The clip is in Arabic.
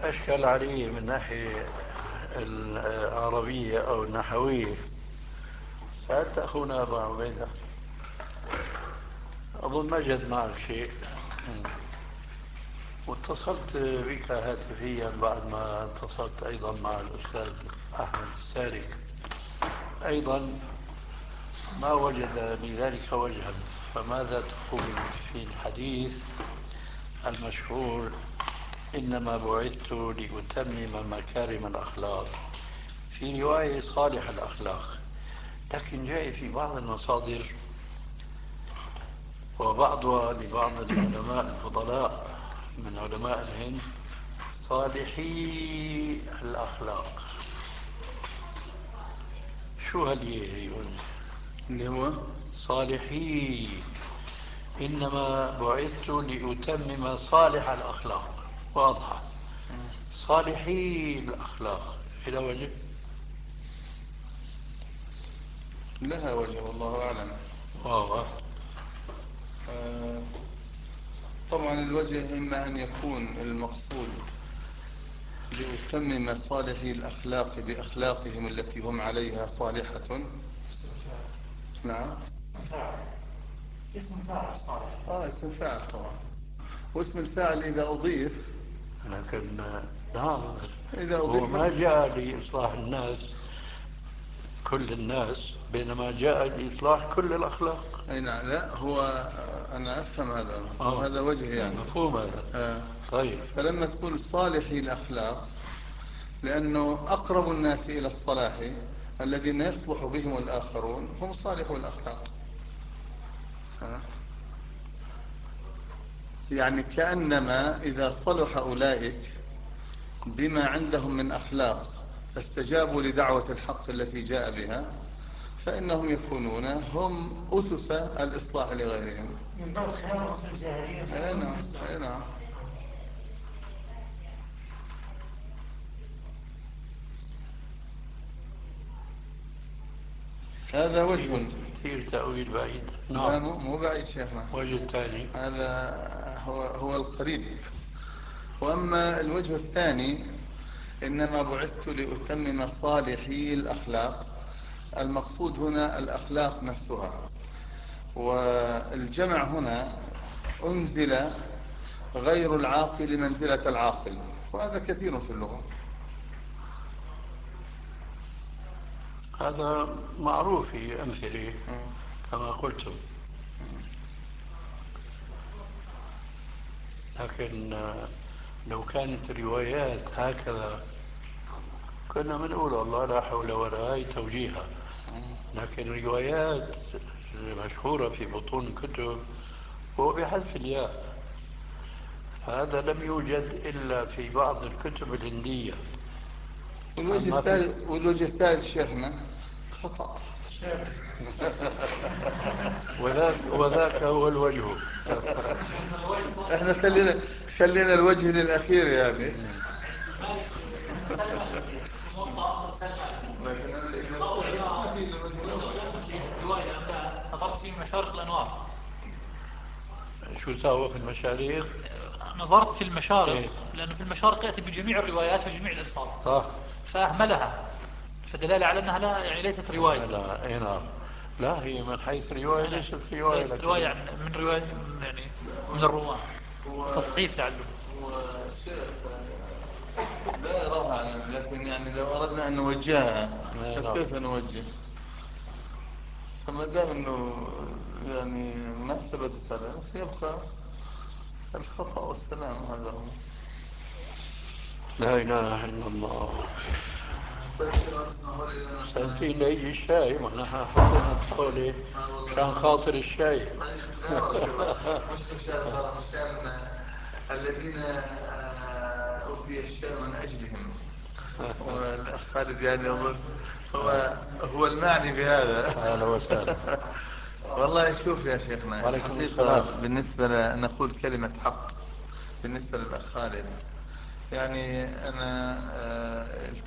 أشكل علي من ناحية العربية أو النحوية. سألت أخونا أبا عبيدة، أظن ما جد معك شيء، واتصلت بك هاتفيا بعد ما اتصلت أيضا مع الأستاذ أحمد السارك، أيضا ما وجد لذلك وجها. فماذا تقول في الحديث المشهور إنما بعثت لأتمم مكارم الأخلاق، في رواية صالح الأخلاق، لكن جاء في بعض المصادر وبعضها لبعض العلماء الفضلاء من علماء الهند صالحي الأخلاق. شو هي اللي هو صالحي؟ إنما بعثت لأتمم صالح الأخلاق، واضحة. صالحي الأخلاق إلى وجه؟ لها وجه والله أعلم. واضح. آه، طبعا الوجه إما أن يكون المقصود لأتمم صالحي الأخلاق بأخلاقهم التي هم عليها صالحة. نعم، اسم فاعل صالح. اسم فاعل طبعا، واسم الفاعل إذا أضيف، لكن نعم، إذا هو أضيف ما جاء لإصلاح الناس كل الناس، بينما جاء لإصلاح كل الأخلاق. أي نعم، لا هو أنا أفهم هذا آه. وهذا وجه يعني. مفهوم هذا. آه. طيب. فلما تقول صالحي الأخلاق، لأنه أقرب الناس إلى الصلاح الذين يصلح بهم الآخرون هم صالحو الأخلاق. يعني كأنما إذا صلح أولئك بما عندهم من أخلاق فاستجابوا لدعوة الحق التي جاء بها، فإنهم يكونون هم أسس الإصلاح لغيرهم. من باب خيار في الجاهلية. أي نعم، أي نعم. هذا وجه. كثير تأويل بعيد. لا، نعم. مو بعيد شيخنا، وجه الثاني. هذا هو القريب. وأما الوجه الثاني، إنما بعثت لأتمم صالحي الأخلاق، المقصود هنا الأخلاق نفسها. والجمع هنا أنزل غير العاقل منزلة العاقل، وهذا كثير في اللغة. هذا معروف في أمثلة كما قلتم، لكن لو كانت روايات هكذا كنا بنقول والله لا حول ولا هاي توجيهها. لكن روايات مشهورة في بطون الكتب هو بحذف الياء، هذا لم يوجد إلا في بعض الكتب الهندية. أما في والوجه الثالث شيخنا خطأ. وذاك هو الوجه. احنا خلينا الوجه للأخير يعني. لكن ما في الوجه الأول. رواية نظرت في مشارق الأنوار. شو ساوى في المشاريع؟ نظرت في المشارق، إيه؟ لأنه في المشارق يأتي بجميع الروايات وجميع الألفاظ، صح. فأهملها، فدلالة على أنها لا يعني ليست رواية. لا، اي نعم. لا، هي من حيث رواية أنا ليست رواية، ليست رواية لكن من رواية يعني من الرواة، تصحيف لعله. والشيخ لا يراها عنه، لكن يعني لو أردنا أن نوجهها اي نعم. فكيف نوجه؟ فما دام أنه يعني ما ثبتت على يبقى الخطأ والسلام، هذا هو. لا إله إلا الله. طيب خلاص، اسمحوا لي أن احنا. سألتين ليجي الشاي، ما نحن حطينا الطاولة والله مشان خاطر الشاي. طيب، لا والله مش مشان خلاص، مشان الذين أوتي الشيء من أجلهم. والأخ خالد يعني أظن هو المعني بهذا. أهلا وسهلا. والله شوف يا شيخنا، وعليكم الحقيقة السلام. بالنسبة نقول كلمة حق بالنسبة للأخ خالد. يعني أنا